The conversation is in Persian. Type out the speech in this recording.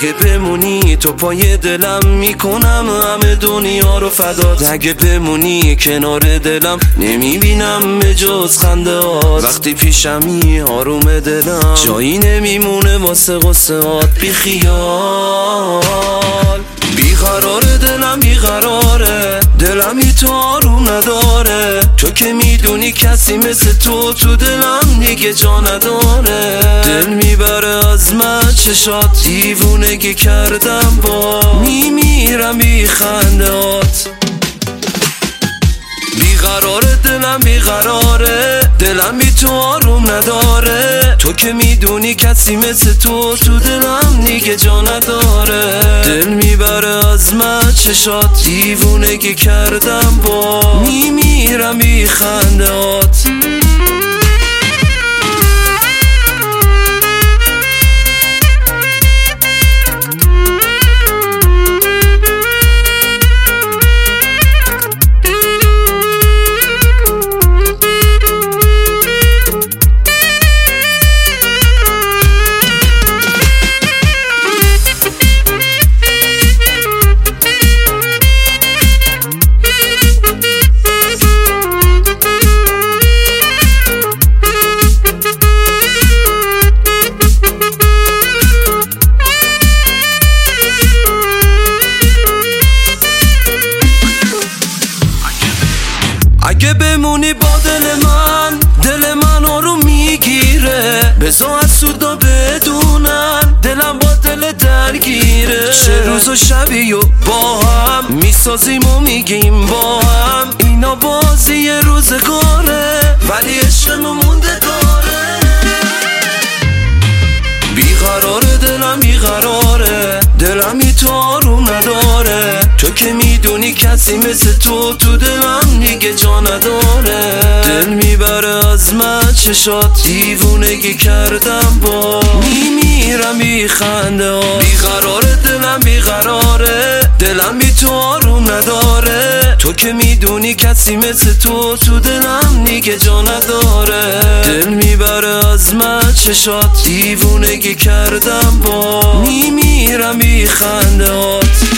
اگه بمونی تو پای دلم میکنم همه دنیا رو فدات. اگه بمونی کنار دلم نمیبینم به جز خنده هات. وقتی پیشمی آروم دلم جایی نمیمونه واسه غصه هات. بی خیال بیقرار دلم بیقراره، دلم بی تو آروم نداره. تو که میدونی کسی مثل تو دلم دیگه جا نداره. دل میبره از من چشات، دیوونگی کردم با میمیرم بی خندهات. بیقراره دلم بیقراره، دلم بی تو آروم نداره. تو که میدونی کسی مثل تو دلم دیگه جا نداره. دل میبره از من چشات، دیوونگی کردم با میمیرم بی خندهات. اگه بمونی با دل من آروم میگیره. بذار از سودا بدونن دلم با دل درگیره. چه روز و شبی و با هم میسازیم و میگیم با هم. اینا بازی روزگاره ولی عشقمون مونده داره. بیقراره دلم بیقراره، دلم بی تو آروم نداره. تو که میدونی کسی مثل تو دلم دیگه جا نداره. دل میبره از من چشات، دیوونگی کردم با میمیرم بی خندهات. بیقراره دلم بیقراره، دلم بی تو آروم نداره. تو که میدونی کسی مثل تو دلم دیگه جا نداره. دل میبره از من چشات، دیوونگی کردم با میمیرم بی خندهات.